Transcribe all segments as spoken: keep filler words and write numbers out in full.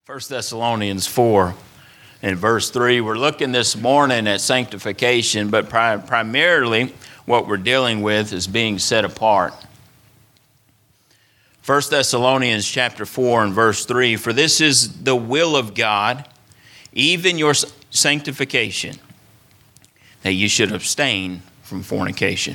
First Thessalonians four and verse three. We're looking this morning at sanctification, but pri- primarily what we're dealing with is being set apart. First Thessalonians chapter four and verse three. For this is the will of God, even your sanctification, that you should abstain from fornication.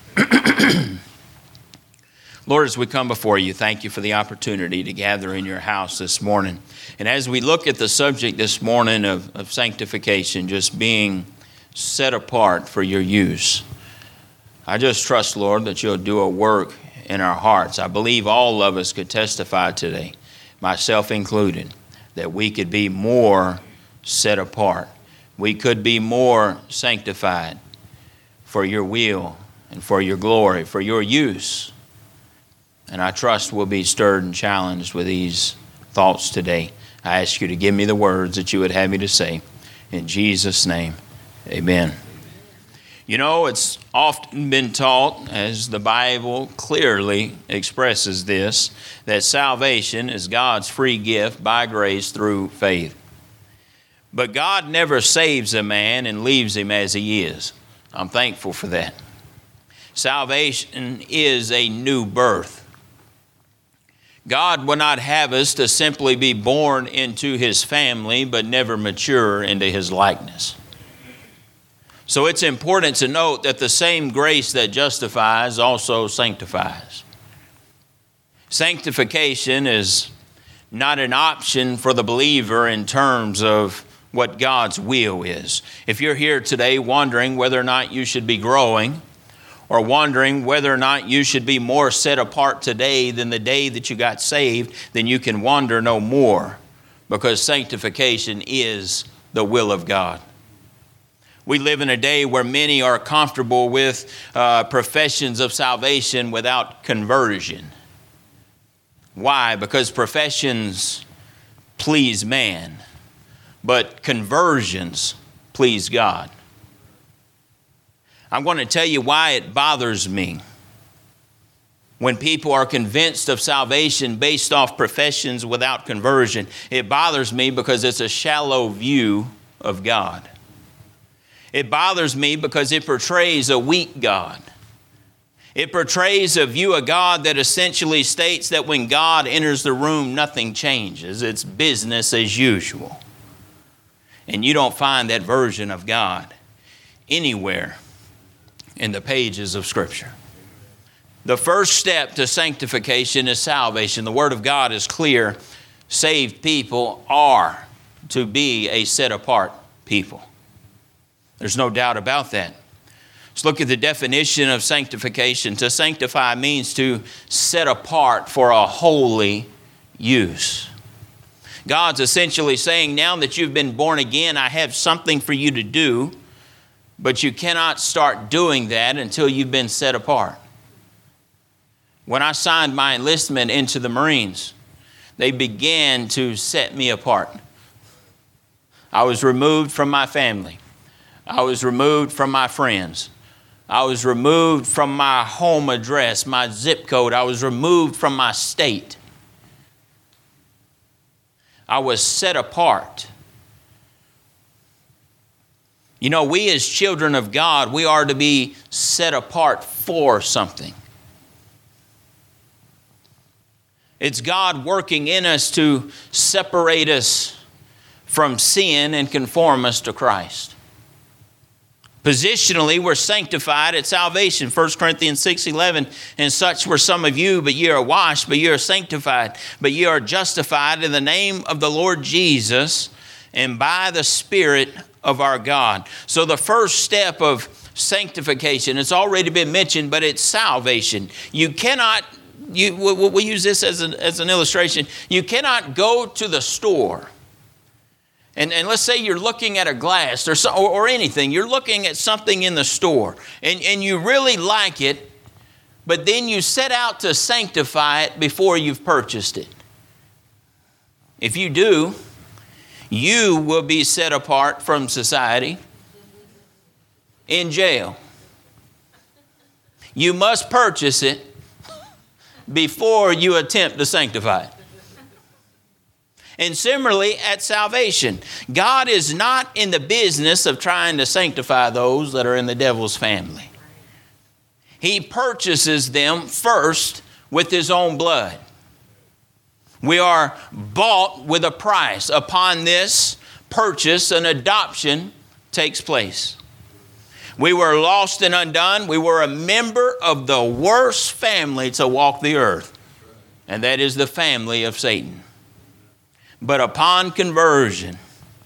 Lord, as we come before you, thank you for the opportunity to gather in your house this morning. And as we look at the subject this morning of, of sanctification, just being set apart for your use, I just trust, Lord, that you'll do a work in our hearts. I believe all of us could testify today, myself included, that we could be more set apart. We could be more sanctified for your will and for your glory, for your use. And I trust we'll be stirred and challenged with these thoughts today. I ask you to give me the words that you would have me to say. In Jesus' name, amen. You know, it's often been taught, as the Bible clearly expresses this, that salvation is God's free gift by grace through faith. But God never saves a man and leaves him as he is. I'm thankful for that. Salvation is a new birth. God will not have us to simply be born into his family, but never mature into his likeness. So it's important to note that the same grace that justifies also sanctifies. Sanctification is not an option for the believer in terms of what God's will is. If you're here today wondering whether or not you should be growing, or wondering whether or not you should be more set apart today than the day that you got saved, then you can wonder no more, because sanctification is the will of God. We live in a day where many are comfortable with uh, professions of salvation without conversion. Why? Because professions please man, but conversions please God. I'm going to tell you why it bothers me when people are convinced of salvation based off professions without conversion. It bothers me because it's a shallow view of God. It bothers me because it portrays a weak God. It portrays a view of God that essentially states that when God enters the room, nothing changes. It's business as usual. And you don't find that version of God anywhere in the pages of Scripture. The first step to sanctification is salvation. The Word of God is clear. Saved people are to be a set-apart people. There's no doubt about that. Let's look at the definition of sanctification. To sanctify means to set apart for a holy use. God's essentially saying, now that you've been born again, I have something for you to do. But you cannot start doing that until you've been set apart. When I signed my enlistment into the Marines, they began to set me apart. I was removed from my family. I was removed from my friends. I was removed from my home address, my zip code. I was removed from my state. I was set apart. You know, we as children of God, we are to be set apart for something. It's God working in us to separate us from sin and conform us to Christ. Positionally, we're sanctified at salvation. First Corinthians six eleven, and such were some of you, but ye are washed, but ye are sanctified, but ye are justified in the name of the Lord Jesus and by the Spirit of our God. So the first step of sanctification, it's already been mentioned, but it's salvation. You cannot, you, we'll, we'll use this as an, as an illustration. You cannot go to the store and, and let's say you're looking at a glass or, so, or, or anything. You're looking at something in the store and, and you really like it, but then you set out to sanctify it before you've purchased it. If you do, you will be set apart from society, in jail. You must purchase it before you attempt to sanctify it. And similarly, at salvation, God is not in the business of trying to sanctify those that are in the devil's family. He purchases them first with his own blood. We are bought with a price. Upon this purchase, an adoption takes place. We were lost and undone. We were a member of the worst family to walk the earth, and that is the family of Satan. But upon conversion,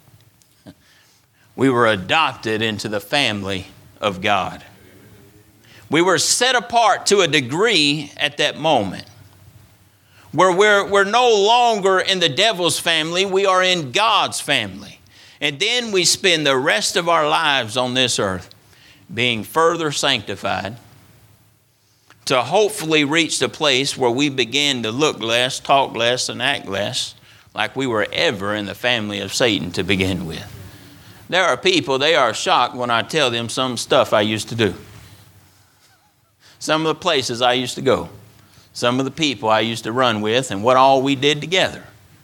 we were adopted into the family of God. We were set apart to a degree at that moment, where we're, we're no longer in the devil's family, we are in God's family. And then we spend the rest of our lives on this earth being further sanctified to hopefully reach the place where we begin to look less, talk less, and act less like we were ever in the family of Satan to begin with. There are people, they are shocked when I tell them some stuff I used to do. Some of the places I used to go. Some of the people I used to run with and what all we did together.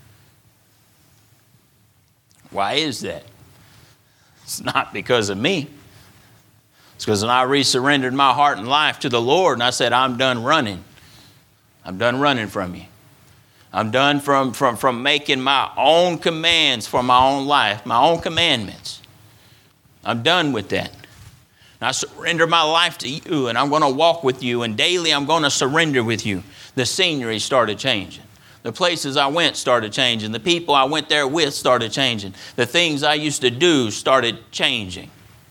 Why is that? It's not because of me. It's because when I resurrendered my heart and life to the Lord and I said, I'm done running. I'm done running from you. I'm done from, from, from making my own commands for my own life, my own commandments. I'm done with that. And I surrender my life to you, and I'm going to walk with you, and daily I'm going to surrender with you. The scenery started changing. The places I went started changing. The people I went there with started changing. The things I used to do started changing.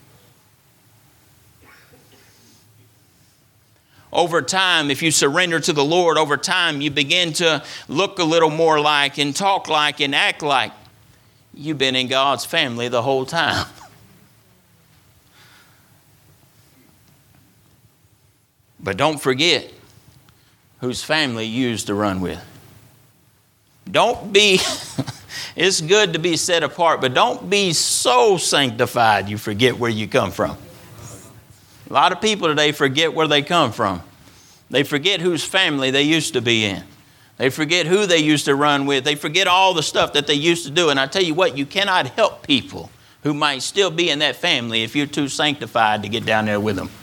Over time, if you surrender to the Lord, over time you begin to look a little more like and talk like and act like you've been in God's family the whole time. But don't forget whose family you used to run with. Don't be, it's good to be set apart, but don't be so sanctified you forget where you come from. A lot of people today forget where they come from. They forget whose family they used to be in. They forget who they used to run with. They forget all the stuff that they used to do. And I tell you what, you cannot help people who might still be in that family if you're too sanctified to get down there with them.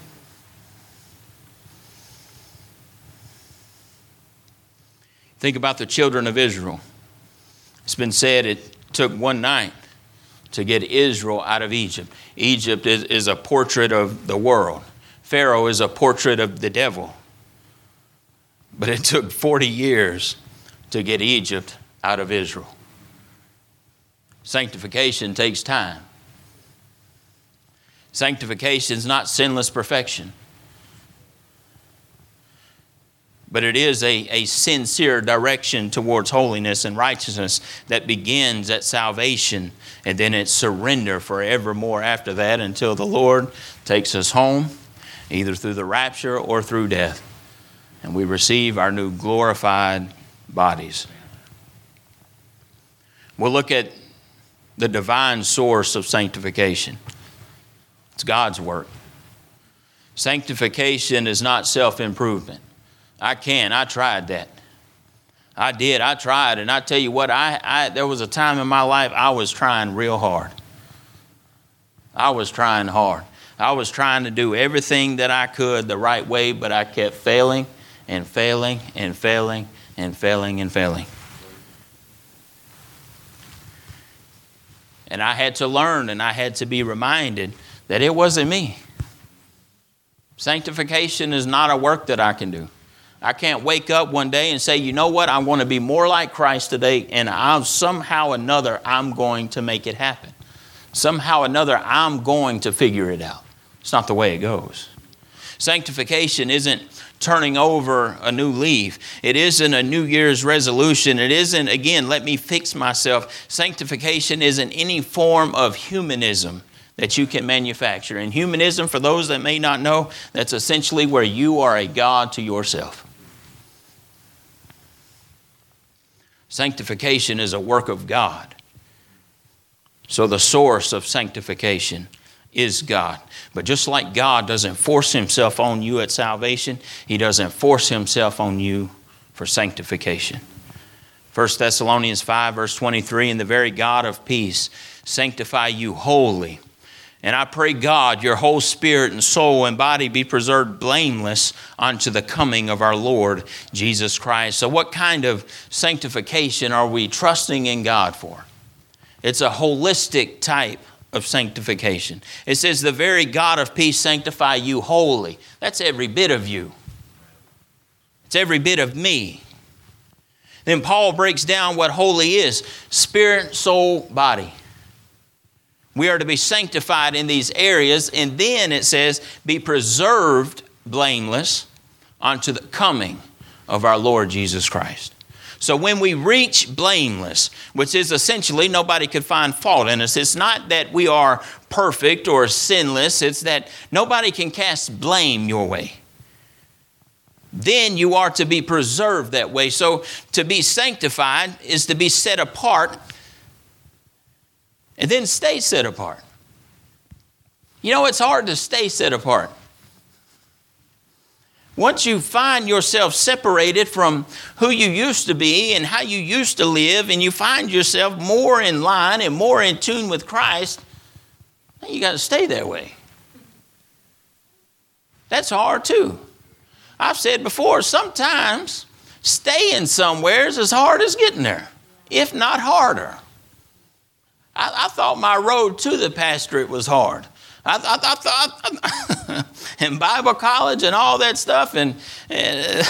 Think about the children of Israel. It's been said it took one night to get Israel out of Egypt. Egypt is, is a portrait of the world. Pharaoh is a portrait of the devil. But it took forty years to get Egypt out of Israel. Sanctification takes time. Sanctification is not sinless perfection. But it is a, a sincere direction towards holiness and righteousness that begins at salvation, and then it's surrender forevermore after that until the Lord takes us home, either through the rapture or through death, and we receive our new glorified bodies. We'll look at the divine source of sanctification. It's God's work. Sanctification is not self-improvement. I can. I tried that. I did. I tried. And I tell you what, I, I there was a time in my life I was trying real hard. I was trying hard. I was trying to do everything that I could the right way, but I kept failing and failing and failing and failing and failing. And I had to learn and I had to be reminded that it wasn't me. Sanctification is not a work that I can do. I can't wake up one day and say, you know what, I'm going to be more like Christ today, and I'll, somehow or another I'm going to make it happen. Somehow or another I'm going to figure it out. It's not the way it goes. Sanctification isn't turning over a new leaf. It isn't a New Year's resolution. It isn't, again, let me fix myself. Sanctification isn't any form of humanism that you can manufacture. And humanism, for those that may not know, that's essentially where you are a God to yourself. Sanctification is a work of God. So the source of sanctification is God. But just like God doesn't force himself on you at salvation, he doesn't force himself on you for sanctification. First Thessalonians five, verse twenty-three, and the very God of peace sanctify you wholly. And I pray, God, your whole spirit and soul and body be preserved blameless unto the coming of our Lord Jesus Christ. So what kind of sanctification are we trusting in God for? It's a holistic type of sanctification. It says, the very God of peace sanctify you wholly. That's every bit of you. It's every bit of me. Then Paul breaks down what holy is: spirit, soul, body. We are to be sanctified in these areas, and then it says, be preserved blameless unto the coming of our Lord Jesus Christ. So when we reach blameless, which is essentially nobody could find fault in us, it's not that we are perfect or sinless, it's that nobody can cast blame your way. Then you are to be preserved that way. So to be sanctified is to be set apart and then stay set apart. You know, it's hard to stay set apart. Once you find yourself separated from who you used to be and how you used to live, and you find yourself more in line and more in tune with Christ, you got to stay that way. That's hard too. I've said before, sometimes staying somewhere is as hard as getting there, if not harder. I, I thought my road to the pastorate was hard. I, I, I thought in Bible college and all that stuff, and, and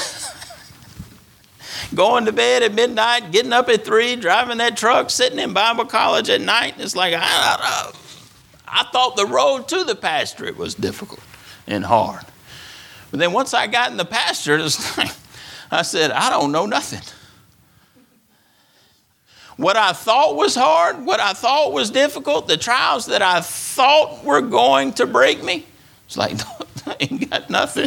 going to bed at midnight, getting up at three, driving that truck, sitting in Bible college at night. It's like I, I, I thought the road to the pastorate was difficult and hard. But then once I got in the pastorate, it's like, I said, I don't know nothing. What I thought was hard, what I thought was difficult, the trials that I thought were going to break me, it's like, that ain't got nothing.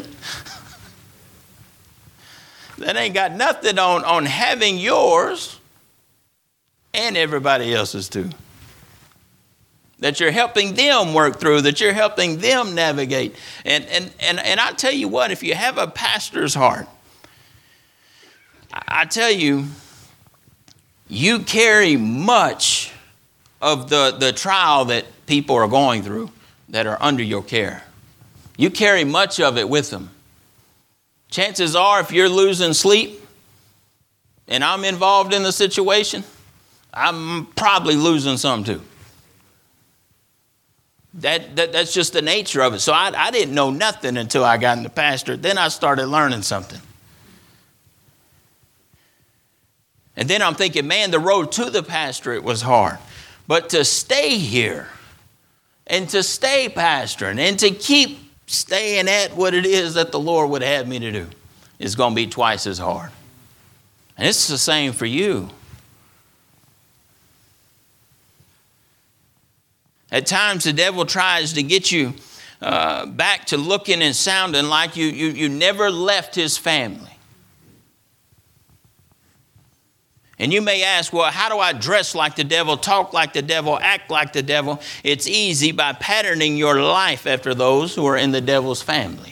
That ain't got nothing on, on having yours and everybody else's too. That you're helping them work through, that you're helping them navigate. And, and, and, and I tell you what, if you have a pastor's heart, I, I tell you, you carry much of the, the trial that people are going through that are under your care. You carry much of it with them. Chances are, if you're losing sleep and I'm involved in the situation, I'm probably losing some too. That, that That's just the nature of it. So I, I didn't know nothing until I got in the pastorate. Then I started learning something. And then I'm thinking, man, the road to the pastorate was hard. But to stay here and to stay pastoring and to keep staying at what it is that the Lord would have me to do is going to be twice as hard. And it's the same for you. At times the devil tries to get you uh, back to looking and sounding like you, you, you never left his family. And you may ask, well, how do I dress like the devil, talk like the devil, act like the devil? It's easy by patterning your life after those who are in the devil's family.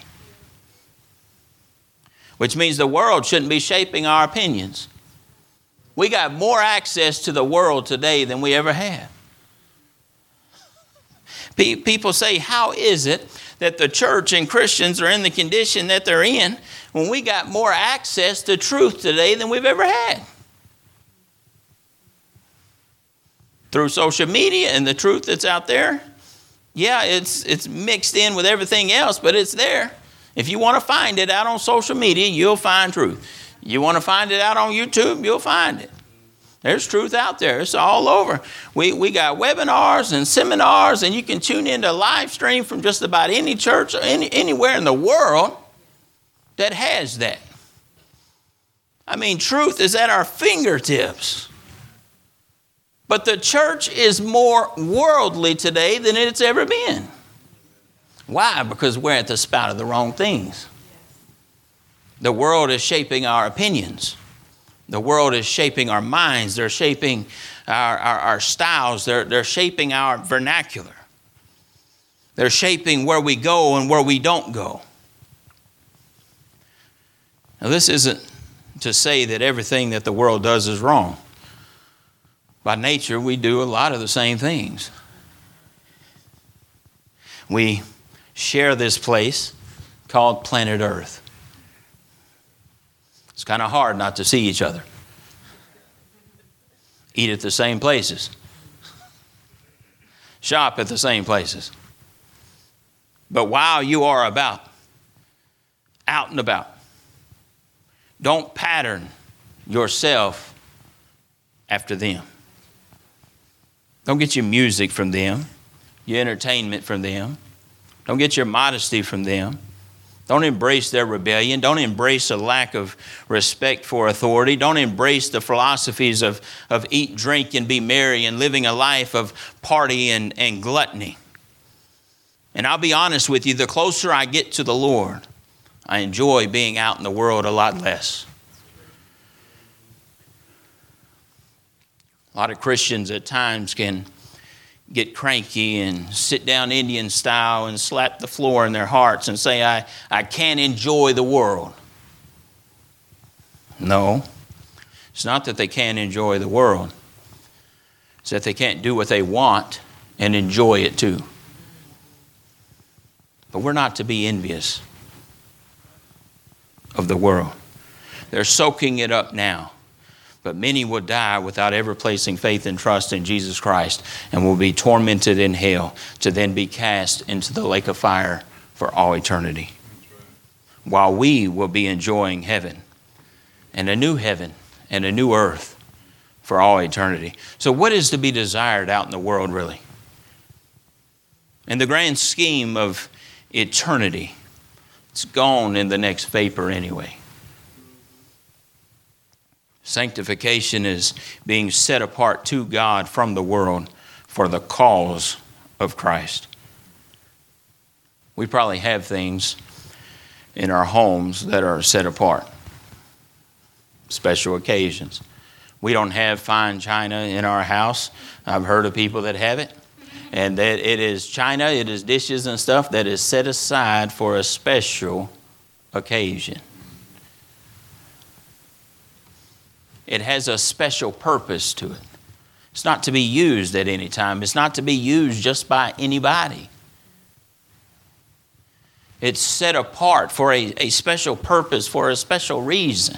Which means the world shouldn't be shaping our opinions. We got more access to the world today than we ever had. People say, how is it that the church and Christians are in the condition that they're in when we got more access to truth today than we've ever had? Through social media and the truth that's out there, yeah, it's it's mixed in with everything else, but it's there. If you want to find it out on social media, you'll find truth. You want to find it out on YouTube, you'll find it. There's truth out there. It's all over. We we got webinars and seminars, and you can tune into a live stream from just about any church or any, anywhere in the world that has that. I mean, truth is at our fingertips. But the church is more worldly today than it's ever been. Why? Because we're at the spout of the wrong things. The world is shaping our opinions. The world is shaping our minds. They're shaping our, our, our styles. They're, they're shaping our vernacular. They're shaping where we go and where we don't go. Now, this isn't to say that everything that the world does is wrong. By nature, we do a lot of the same things. We share this place called planet Earth. It's kind of hard not to see each other. Eat at the same places. Shop at the same places. But while you are about, out and about, don't pattern yourself after them. Don't get your music from them, your entertainment from them. Don't get your modesty from them. Don't embrace their rebellion. Don't embrace a lack of respect for authority. Don't embrace the philosophies of, of eat, drink, and be merry and living a life of party and, and gluttony. And I'll be honest with you, the closer I get to the Lord, I enjoy being out in the world a lot less. A lot of Christians at times can get cranky and sit down Indian style and slap the floor in their hearts and say, I, I can't enjoy the world. No, it's not that they can't enjoy the world. It's that they can't do what they want and enjoy it too. But we're not to be envious of the world. They're soaking it up now. But many will die without ever placing faith and trust in Jesus Christ and will be tormented in hell to then be cast into the lake of fire for all eternity. While we will be enjoying heaven and a new heaven and a new earth for all eternity. So what is to be desired out in the world really? In the grand scheme of eternity, it's gone in the next vapor anyway. Sanctification is being set apart to God from the world for the cause of Christ. We probably have things in our homes that are set apart. Special occasions. We don't have fine china in our house. I've heard of people that have it. And that it is china, it is dishes and stuff that is set aside for a special occasion. It has a special purpose to it. It's not to be used at any time. It's not to be used just by anybody. It's set apart for a, a special purpose, for a special reason.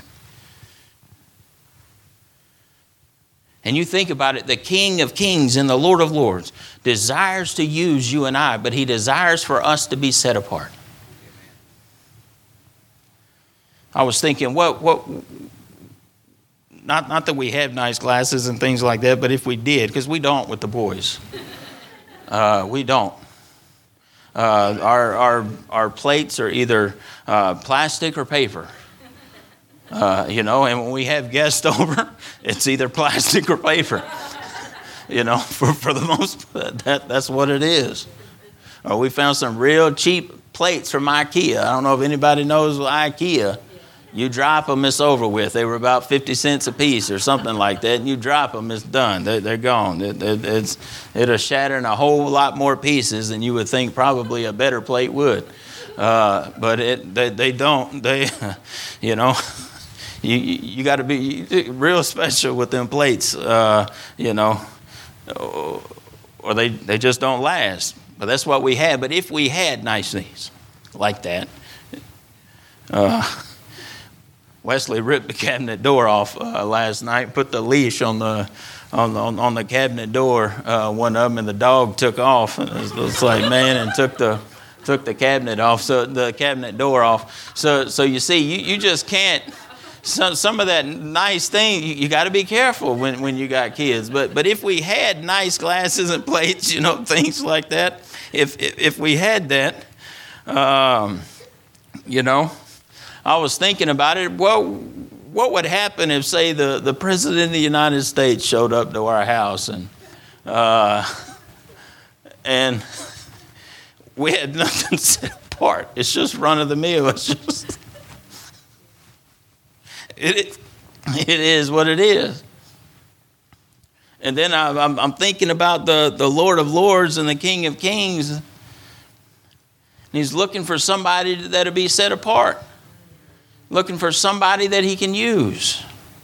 And you think about it, the King of Kings and the Lord of Lords desires to use you and I, but He desires for us to be set apart. I was thinking, what, what, not, not that we have nice glasses and things like that, but if we did, because we don't with the boys. Uh, we don't. Uh, our, our, our plates are either uh, plastic or paper. Uh, you know, and when we have guests over, it's either plastic or paper. You know, for, for the most part, that, that's what it is. Or we found some real cheap plates from IKEA. I don't know if anybody knows IKEA. You drop them, it's over with. They were about fifty cents a piece or something like that. And you drop them, it's done. They're, they're gone. It, it, it's, it'll shatter in a whole lot more pieces than you would think probably a better plate would. Uh, but it, they, they don't. They, you know... You you got to be real special with them plates, uh, you know, or they, they just don't last. But that's what we had. But if we had nice things like that, uh, Wesley ripped the cabinet door off uh, last night, put the leash on the on the, on the cabinet door, uh, one of them, and the dog took off. And it was like, man, and took the took the cabinet off, so the cabinet door off. So so you see, you, you just can't. Some some of that nice thing, you, you got to be careful when, when you got kids. But but if we had nice glasses and plates, you know, things like that, if if, if we had that, um, you know, I was thinking about it. Well, what would happen if, say, the, the President of the United States showed up to our house and uh, and we had nothing set apart? It's just run of the mill. It's just... It, it is what it is. And then I, I'm, I'm thinking about the, the Lord of Lords and the King of Kings. And He's looking for somebody that'll be set apart. looking for somebody that he can use.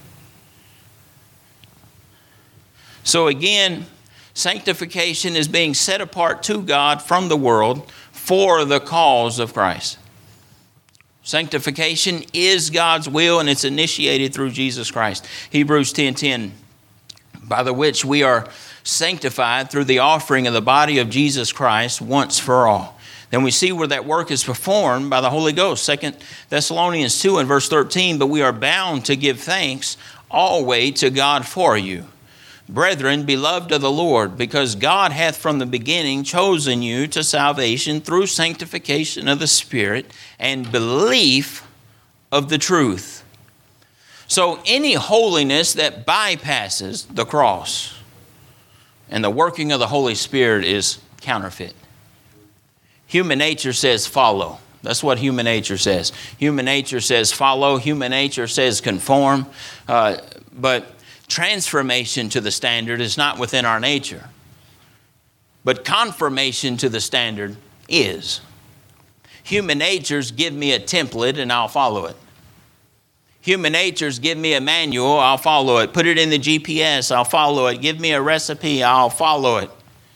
So again, sanctification is being set apart to God from the world for the cause of Christ. Sanctification is God's will, and it's initiated through Jesus Christ. Hebrews ten ten, by the which we are sanctified through the offering of the body of Jesus Christ once for all. Then we see where that work is performed by the Holy Ghost. Second Thessalonians two and verse thirteen, but we are bound to give thanks always to God for you, brethren, beloved of the Lord, because God hath from the beginning chosen you to salvation through sanctification of the Spirit and belief of the truth. So any holiness that bypasses the cross and the working of the Holy Spirit is counterfeit. Human nature says follow. That's what human nature says. Human nature says follow. Human nature says conform. Uh, but transformation to the standard is not within our nature. But conformation to the standard is. Human natures give me a template and I'll follow it. Human natures give me a manual, I'll follow it. Put it in the G P S, I'll follow it. Give me a recipe, I'll follow it.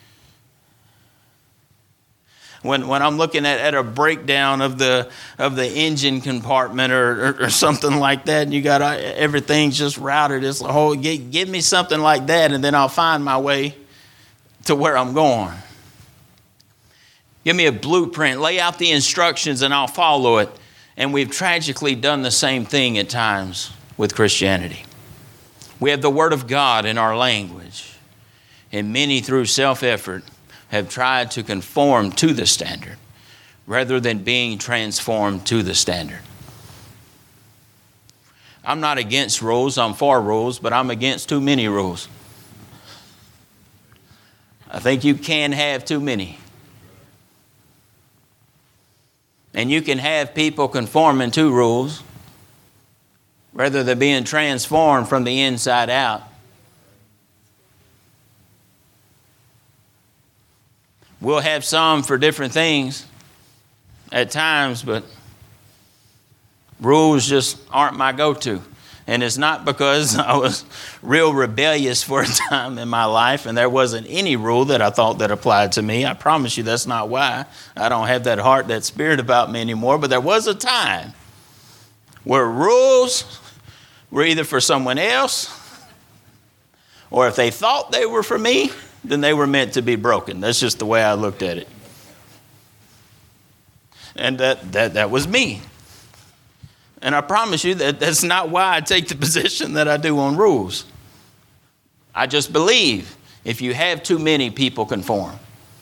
When, when I'm looking at, at a breakdown of the of the engine compartment or, or, or something like that, and you got uh, everything's just routed, it's a whole, give, give me something like that, and then I'll find my way to where I'm going. Give me a blueprint, lay out the instructions, and I'll follow it. And we've tragically done the same thing at times with Christianity. We have the Word of God in our language, and many through self-effort have tried to conform to the standard rather than being transformed to the standard. I'm not against rules, I'm for rules, but I'm against too many rules. I think you can have too many. And you can have people conforming to rules rather than being transformed from the inside out. We'll have some for different things at times, but rules just aren't my go-to. And it's not because I was real rebellious for a time in my life and there wasn't any rule that I thought that applied to me. I promise you that's not why. I don't have that heart, that spirit about me anymore. But there was a time where rules were either for someone else, or if they thought they were for me, then they were meant to be broken. That's just the way I looked at it. And that that, that was me. And I promise you that that's not why I take the position that I do on rules. I just believe if you have too many, people conform.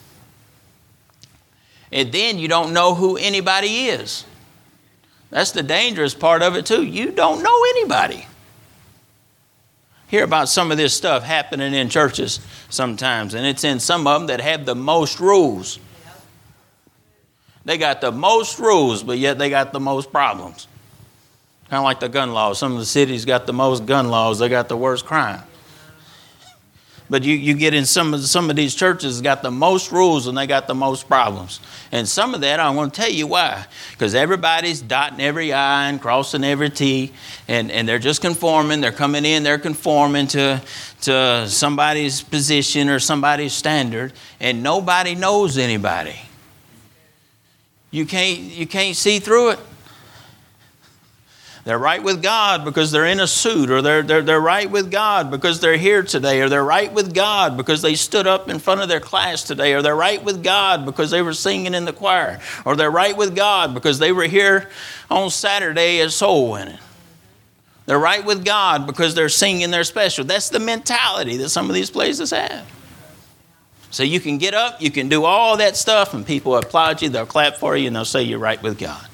And then you don't know who anybody is. That's the dangerous part of it too. You don't know anybody. Hear about some of this stuff happening in churches sometimes, and it's in some of them that have the most rules. They got the most rules, but yet they got the most problems. Kind of like the gun laws. Some of the cities got the most gun laws. They got the worst crime. But you, you get in some of some of these churches got the most rules and they got the most problems. And some of that, I want to tell you why. Because everybody's dotting every I and crossing every T. And, and they're just conforming. They're coming in. They're conforming to, to somebody's position or somebody's standard. And nobody knows anybody. You can't, you can't see through it. They're right with God because they're in a suit, or they're, they're, they're right with God because they're here today, or they're right with God because they stood up in front of their class today, or they're right with God because they were singing in the choir, or they're right with God because they were here on Saturday as soul winning. They're right with God because they're singing their special. That's the mentality that some of these places have. So you can get up, you can do all that stuff, and people applaud you, they'll clap for you, and they'll say you're right with God.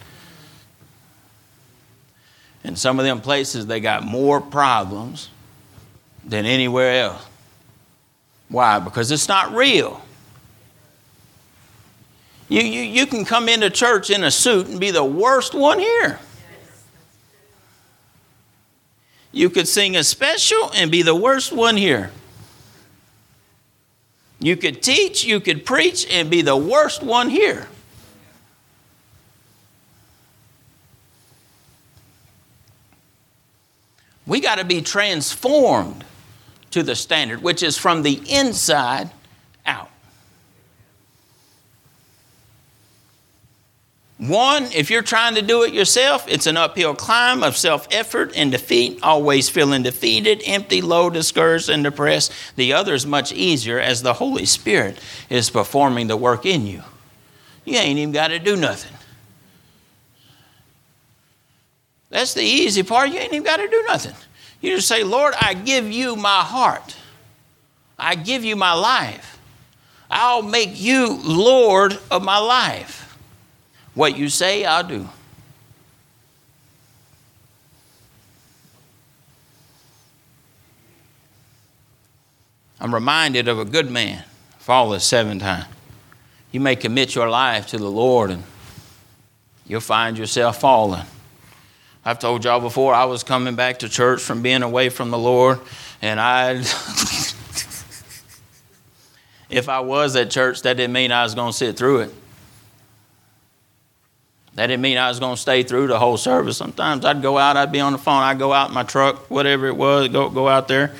In some of them places, they got more problems than anywhere else. Why? Because it's not real. You, you, you can come into church in a suit and be the worst one here. You could sing a special and be the worst one here. You could teach, you could preach, and be the worst one here. We got to be transformed to the standard, which is from the inside out. One, if you're trying to do it yourself, it's an uphill climb of self-effort and defeat, always feeling defeated, empty, low, discouraged, and depressed. The other is much easier as the Holy Spirit is performing the work in you. You ain't even got to do nothing. That's the easy part. You ain't even got to do nothing. You just say, Lord, I give you my heart. I give you my life. I'll make you Lord of my life. What you say, I'll do. I'm reminded of a good man, falleth seven times. You may commit your life to the Lord and you'll find yourself falling. I've told y'all before, I was coming back to church from being away from the Lord, and I, if I was at church, that didn't mean I was going to sit through it. That didn't mean I was going to stay through the whole service. Sometimes I'd go out, I'd be on the phone, I'd go out in my truck, whatever it was, go go out there.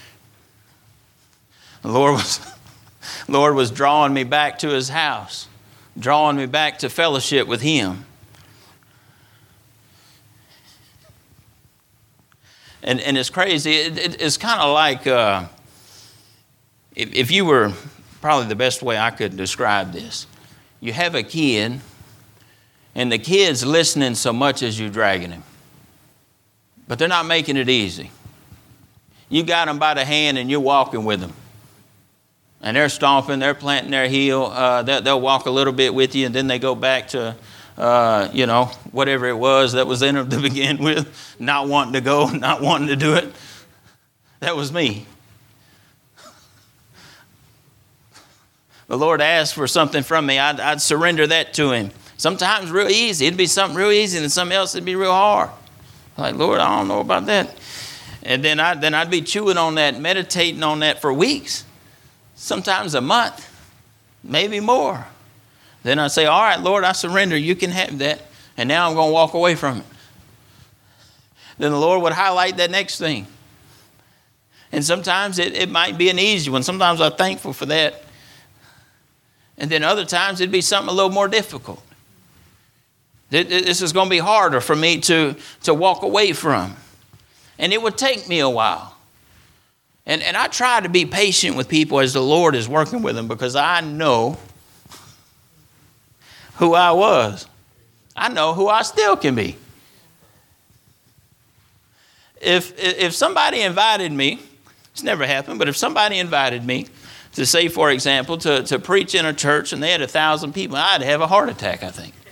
The Lord was, Lord was drawing me back to His house, drawing me back to fellowship with Him. And and it's crazy. It, it, it's kind of like uh, if, if you were, probably the best way I could describe this. You have a kid, and the kid's listening so much as you're dragging him. But they're not making it easy. You got them by the hand and you're walking with them. And they're stomping, they're planting their heel. Uh, they'll, they'll walk a little bit with you, and then they go back to, uh, you know, whatever it was that was in them to begin with. Not wanting to go, not wanting to do it. That was me. The Lord asked for something from me. I'd, I'd surrender that to Him. Sometimes real easy. It'd be something real easy, and something else it'd be real hard. Like, Lord, I don't know about that. And then, I, then I'd be chewing on that, meditating on that for weeks. Sometimes a month, maybe more. Then I'd say, all right, Lord, I surrender. You can have that. And now I'm going to walk away from it. Then the Lord would highlight that next thing. And sometimes it, it might be an easy one. Sometimes I'm thankful for that. And then other times it'd be something a little more difficult. This is going to be harder for me to, to walk away from. And it would take me a while. And, and I try to be patient with people as the Lord is working with them, because I know who I was. I know who I still can be. If, if somebody invited me, it's never happened, but if somebody invited me to say, for example, to, to preach in a church and they had a thousand people, I'd have a heart attack, I think.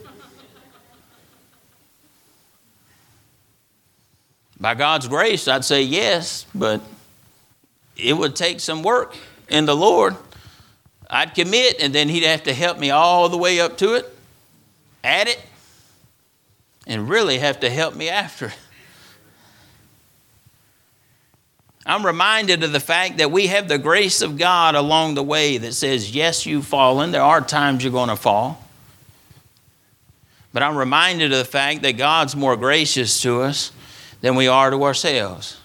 By God's grace, I'd say yes, but it would take some work in the Lord. I'd commit, and then He'd have to help me all the way up to it, at it, and really have to help me after it. I'm reminded of the fact that we have the grace of God along the way that says, yes, you've fallen. There are times you're going to fall. But I'm reminded of the fact that God's more gracious to us than we are to ourselves.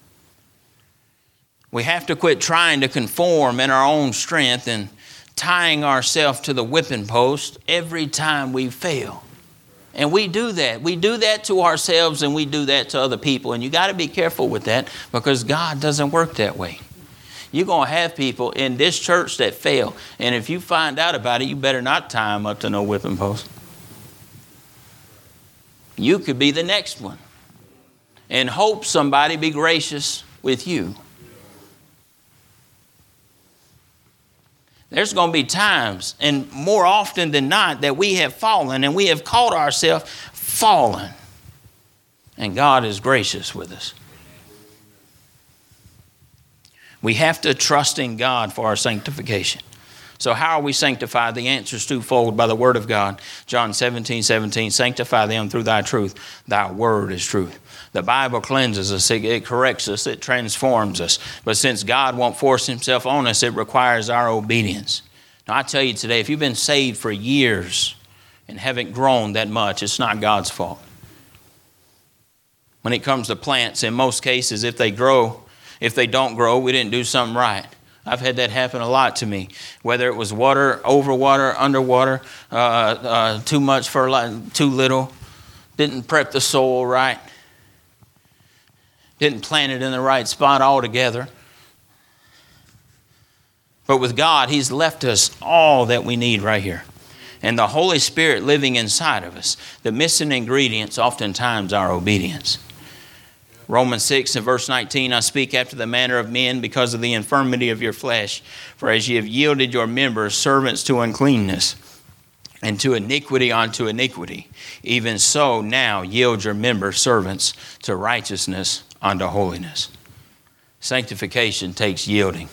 We have to quit trying to conform in our own strength and tying ourselves to the whipping post every time we fail. And we do that. We do that to ourselves, and we do that to other people. And you got to be careful with that, because God doesn't work that way. You're going to have people in this church that fail. And if you find out about it, you better not tie them up to no whipping post. You could be the next one. And hope somebody be gracious with you. There's going to be times, and more often than not, that we have fallen and we have caught ourselves fallen. And God is gracious with us. We have to trust in God for our sanctification. So how are we sanctified? The answer is twofold: by the word of God. John seventeen seventeen, sanctify them through thy truth. Thy word is truth. The Bible cleanses us, it corrects us, it transforms us. But since God won't force Himself on us, it requires our obedience. Now I tell you today, if you've been saved for years and haven't grown that much, it's not God's fault. When it comes to plants, in most cases, if they grow, if they don't grow, we didn't do something right. I've had that happen a lot to me, whether it was water, over water, underwater, uh, uh, too much fertilizer, too little, didn't prep the soil right, didn't plant it in the right spot altogether. But with God, He's left us all that we need right here. And the Holy Spirit living inside of us, the missing ingredients oftentimes are obedience. Romans six and verse nineteen, I speak after the manner of men because of the infirmity of your flesh. For as ye have yielded your members servants to uncleanness, and to iniquity unto iniquity, even so now yield your members servants to righteousness unto holiness. Sanctification takes yielding.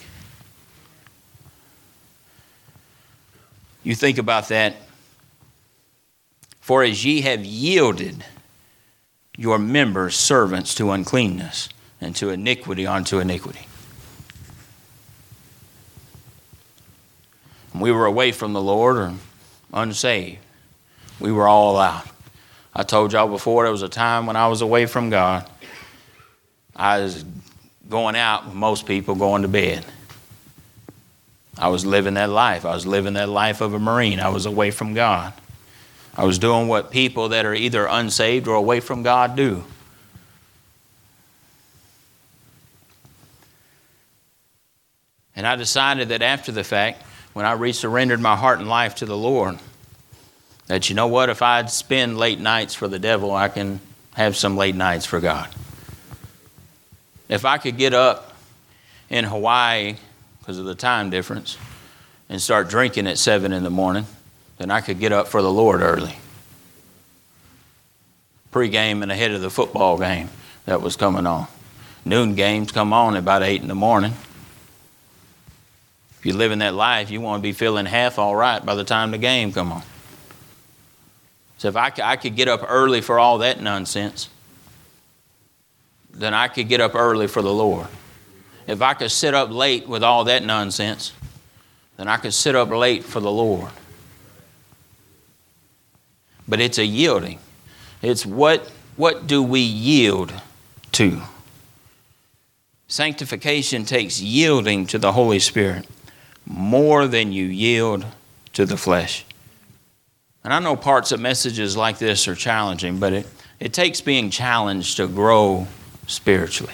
You think about that. For as ye have yielded your members servants to uncleanness, and to iniquity unto iniquity. When we were away from the Lord or unsaved, we were all out. I told y'all before, there was a time when I was away from God. I was going out with most people going to bed. I was living that life. I was living that life of a Marine. I was away from God. I was doing what people that are either unsaved or away from God do. And I decided that after the fact, when I resurrendered my heart and life to the Lord, that you know what, if I'd spend late nights for the devil, I can have some late nights for God. If I could get up in Hawaii, because of the time difference, and start drinking at seven in the morning, then I could get up for the Lord early. Pre-game and ahead of the football game that was coming on. Noon games come on at about eight in the morning. If you live in that life, you want to be feeling half all right by the time the game come on. So if I, I could get up early for all that nonsense, then I could get up early for the Lord. If I could sit up late with all that nonsense, then I could sit up late for the Lord. But it's a yielding. It's what, what do we yield to? Sanctification takes yielding to the Holy Spirit more than you yield to the flesh. And I know parts of messages like this are challenging, but it, it takes being challenged to grow spiritually.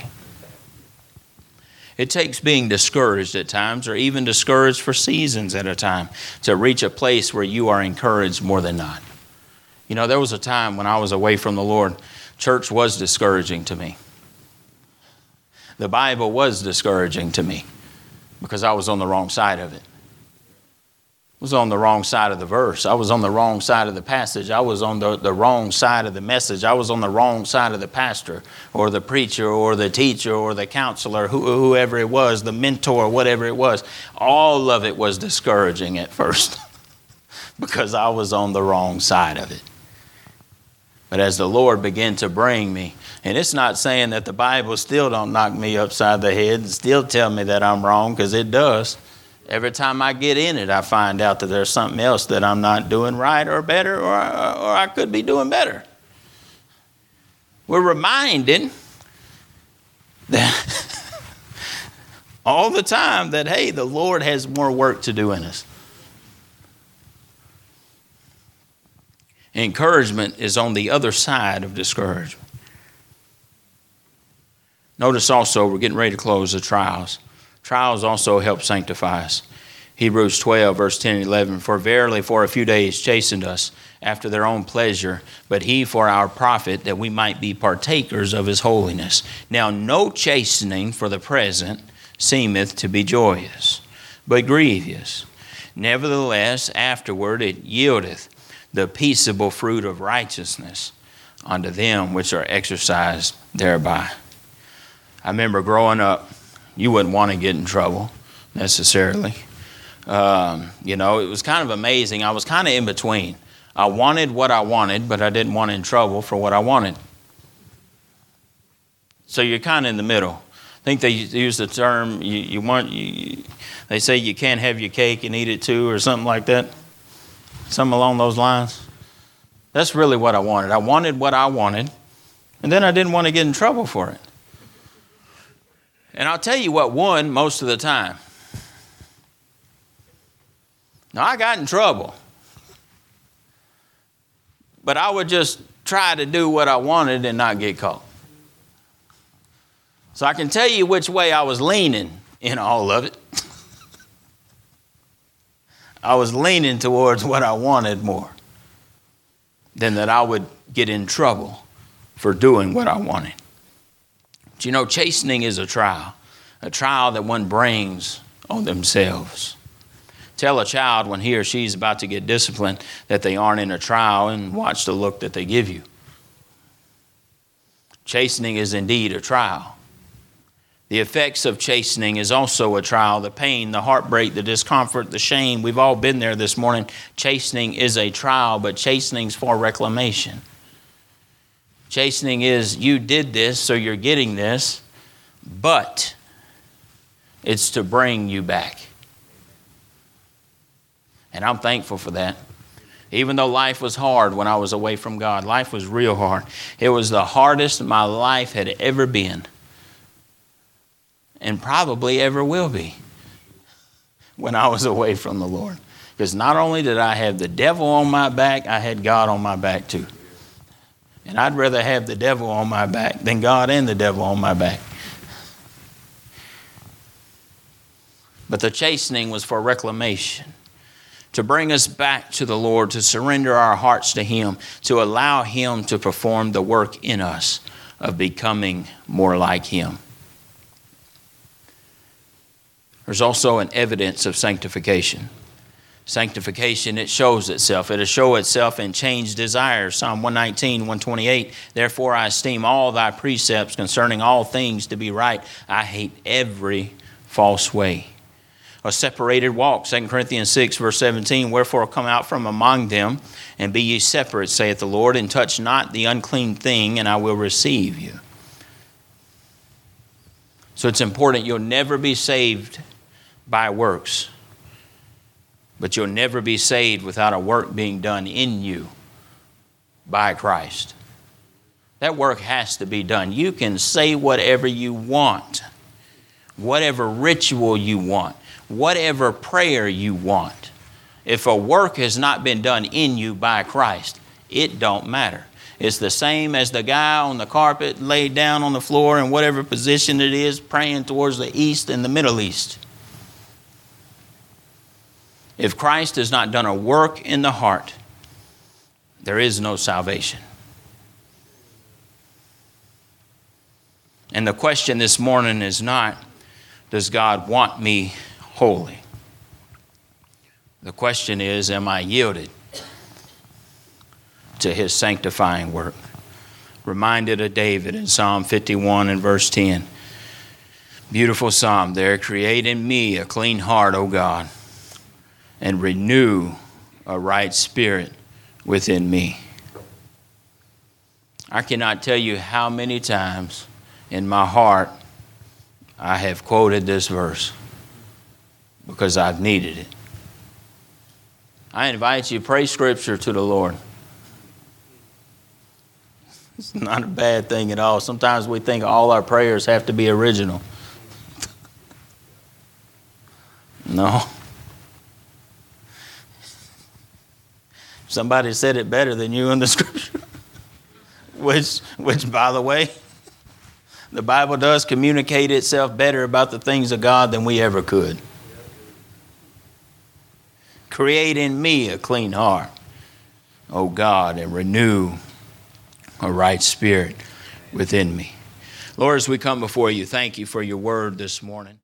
It takes being discouraged at times, or even discouraged for seasons at a time, to reach a place where you are encouraged more than not. You know, there was a time when I was away from the Lord, church was discouraging to me. The Bible was discouraging to me because I was on the wrong side of it. I was on the wrong side of the verse. I was on the wrong side of the passage. I was on the, the wrong side of the message. I was on the wrong side of the pastor or the preacher or the teacher or the counselor, who, whoever it was, the mentor, whatever it was. All of it was discouraging at first because I was on the wrong side of it. But as the Lord began to bring me, and it's not saying that the Bible still don't knock me upside the head and still tell me that I'm wrong, because it does. Every time I get in it, I find out that there's something else that I'm not doing right or better, or, or I could be doing better. We're reminded that all the time that, hey, the Lord has more work to do in us. Encouragement is on the other side of discouragement. Notice also, we're getting ready to close, the trials. Trials also help sanctify us. Hebrews twelve, verse ten and eleven, for verily for a few days chastened us after their own pleasure, but he for our profit, that we might be partakers of his holiness. Now no chastening for the present seemeth to be joyous, but grievous. Nevertheless, afterward it yieldeth the peaceable fruit of righteousness unto them which are exercised thereby. I remember growing up, you wouldn't want to get in trouble necessarily. Um, you know, it was kind of amazing. I was kind of in between. I wanted what I wanted, but I didn't want in trouble for what I wanted. So you're kind of in the middle. I think they use the term, you, you want, you, they say you can't have your cake and eat it too, or something like that. Something along those lines. That's really what I wanted. I wanted what I wanted, And then I didn't want to get in trouble for it. And I'll tell you what won most of the time. Now, I got in trouble. But I would just try to do what I wanted and not get caught. So I can tell you which way I was leaning in all of it. I was leaning towards what I wanted more than that I would get in trouble for doing what I wanted. But you know, chastening is a trial, a trial that one brings on themselves. Tell a child when he or she's about to get disciplined that they aren't in a trial and watch the look that they give you. Chastening is indeed a trial. The effects of chastening is also a trial. The pain, the heartbreak, the discomfort, the shame. We've all been there this morning. Chastening is a trial, but chastening is for reclamation. Chastening is you did this, so you're getting this, but it's to bring you back. And I'm thankful for that. Even though life was hard when I was away from God, life was real hard. It was the hardest my life had ever been. And probably ever will be when I was away from the Lord. Because not only did I have the devil on my back, I had God on my back too. And I'd rather have the devil on my back than God and the devil on my back. But the chastening was for reclamation, to bring us back to the Lord, to surrender our hearts to Him, to allow Him to perform the work in us of becoming more like Him. There's also an evidence of sanctification. Sanctification, it shows itself. It'll show itself in changed desires. Psalm one nineteen, one twenty-eight, therefore I esteem all thy precepts concerning all things to be right. I hate every false way. A separated walk, Second Corinthians six, verse seventeen, wherefore come out from among them, and be ye separate, saith the Lord, and touch not the unclean thing, and I will receive you. So it's important. You'll never be saved by works, but you'll never be saved without a work being done in you by Christ. That work has to be done. You can say whatever you want, whatever ritual you want, whatever prayer you want. If a work has not been done in you by Christ, it don't matter. It's the same as the guy on the carpet laid down on the floor in whatever position it is, praying towards the east and the Middle East. If Christ has not done a work in the heart, there is no salvation. And the question this morning is not, does God want me holy? The question is, am I yielded to His sanctifying work? Reminded of David in Psalm fifty-one and verse ten. Beautiful psalm there. Create in me a clean heart, O God, and renew a right spirit within me. I cannot tell you how many times in my heart I have quoted this verse because I've needed it. I invite you to pray scripture to the Lord. It's not a bad thing at all. Sometimes we think all our prayers have to be original. No. Somebody said it better than you in the scripture. Which, which, by the way, the Bible does communicate itself better about the things of God than we ever could. Create in me a clean heart, O God, and renew a right spirit within me. Lord, as we come before you, thank you for your word this morning.